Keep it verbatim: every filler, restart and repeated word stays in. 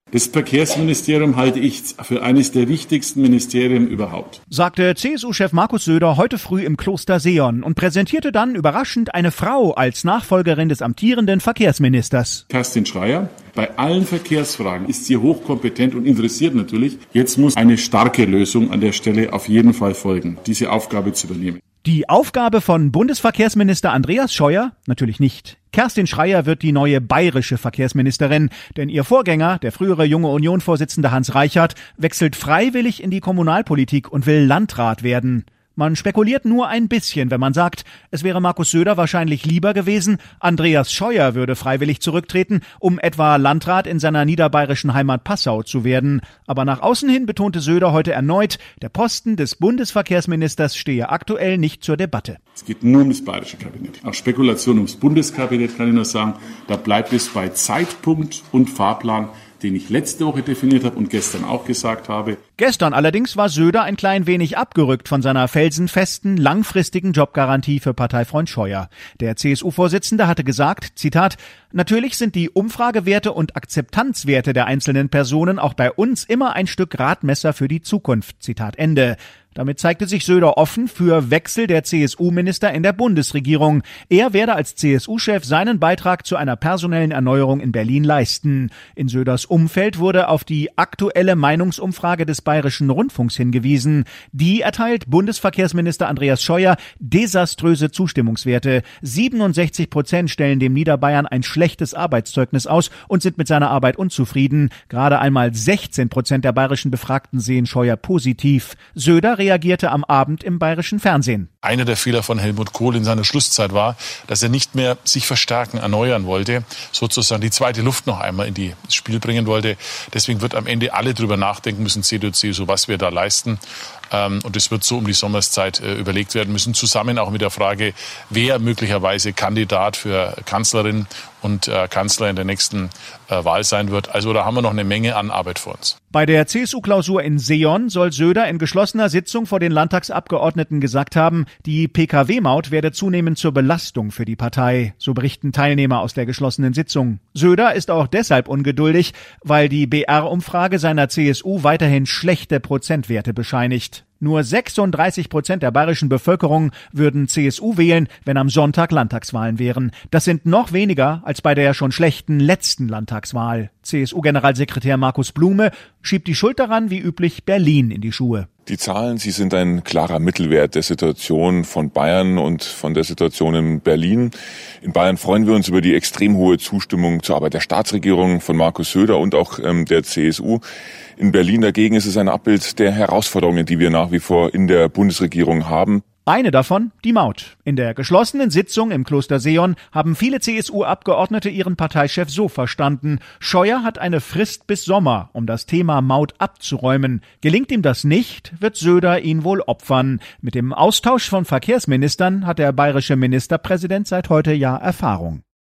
Das Verkehrsministerium halte ich für eines der wichtigsten Ministerien überhaupt, sagte C S U-Chef Markus Söder heute früh im Kloster Seeon und präsentierte dann überraschend eine Frau als Nachfolgerin des amtierenden Verkehrsministers. Kerstin Schreier. Bei allen Verkehrsfragen ist sie hochkompetent und interessiert natürlich. Jetzt muss eine starke Lösung an der Stelle auf jeden Fall folgen, diese Aufgabe zu übernehmen. Die Aufgabe von Bundesverkehrsminister Andreas Scheuer? Natürlich nicht. Kerstin Schreier wird die neue bayerische Verkehrsministerin, denn ihr Vorgänger, der frühere Junge Union-Vorsitzende Hans Reichert, wechselt freiwillig in die Kommunalpolitik und will Landrat werden. Man spekuliert nur ein bisschen, wenn man sagt, es wäre Markus Söder wahrscheinlich lieber gewesen, Andreas Scheuer würde freiwillig zurücktreten, um etwa Landrat in seiner niederbayerischen Heimat Passau zu werden. Aber nach außen hin betonte Söder heute erneut, der Posten des Bundesverkehrsministers stehe aktuell nicht zur Debatte. Es geht nur um das bayerische Kabinett. Auch Spekulation ums Bundeskabinett kann ich nur sagen, da bleibt es bei Zeitpunkt und Fahrplan, den ich letzte Woche definiert habe und gestern auch gesagt habe. Gestern allerdings war Söder ein klein wenig abgerückt von seiner felsenfesten, langfristigen Jobgarantie für Parteifreund Scheuer. Der C S U-Vorsitzende hatte gesagt, Zitat, natürlich sind die Umfragewerte und Akzeptanzwerte der einzelnen Personen auch bei uns immer ein Stück Gradmesser für die Zukunft. Zitat Ende. Damit zeigte sich Söder offen für Wechsel der C S U-Minister in der Bundesregierung. Er werde als C S U-Chef seinen Beitrag zu einer personellen Erneuerung in Berlin leisten. In Söders Umfeld wurde auf die aktuelle Meinungsumfrage des Bayerischen Rundfunks hingewiesen. Die erteilt Bundesverkehrsminister Andreas Scheuer desaströse Zustimmungswerte. siebenundsechzig Prozent stellen dem Niederbayern ein schlechtes Arbeitszeugnis aus und sind mit seiner Arbeit unzufrieden. Gerade einmal sechzehn Prozent der bayerischen Befragten sehen Scheuer positiv. Söder reagierte am Abend im bayerischen Fernsehen. Einer der Fehler von Helmut Kohl in seiner Schlusszeit war, dass er nicht mehr sich verstärken, erneuern wollte, sozusagen die zweite Luft noch einmal in die ins Spiel bringen wollte. Deswegen wird am Ende alle drüber nachdenken müssen, C D U, C S U, was wir da leisten. Und es wird so um die Sommerszeit überlegt werden müssen, zusammen auch mit der Frage, wer möglicherweise Kandidat für Kanzlerin und Kanzler in der nächsten Wahl sein wird. Also da haben wir noch eine Menge an Arbeit vor uns. Bei der C S U-Klausur in Seeon soll Söder in geschlossener Sitzung vor den Landtagsabgeordneten gesagt haben, die P K W-Maut werde zunehmend zur Belastung für die Partei. So berichten Teilnehmer aus der geschlossenen Sitzung. Söder ist auch deshalb ungeduldig, weil die B R-Umfrage seiner C S U weiterhin schlechte Prozentwerte bescheinigt. Nur sechsunddreißig Prozent der bayerischen Bevölkerung würden C S U wählen, wenn am Sonntag Landtagswahlen wären. Das sind noch weniger als bei der schon schlechten letzten Landtagswahl. C S U-Generalsekretär Markus Blume schiebt die Schuld daran, wie üblich, Berlin in die Schuhe. Die Zahlen, sie sind ein klarer Mittelwert der Situation von Bayern und von der Situation in Berlin. In Bayern freuen wir uns über die extrem hohe Zustimmung zur Arbeit der Staatsregierung von Markus Söder und auch ähm, der C S U. In Berlin dagegen ist es ein Abbild der Herausforderungen, die wir nach wie vor in der Bundesregierung haben. Eine davon, die Maut. In der geschlossenen Sitzung im Kloster Seeon haben viele C S U-Abgeordnete ihren Parteichef so verstanden. Scheuer hat eine Frist bis Sommer, um das Thema Maut abzuräumen. Gelingt ihm das nicht, wird Söder ihn wohl opfern. Mit dem Austausch von Verkehrsministern hat der bayerische Ministerpräsident seit heute ja Erfahrung.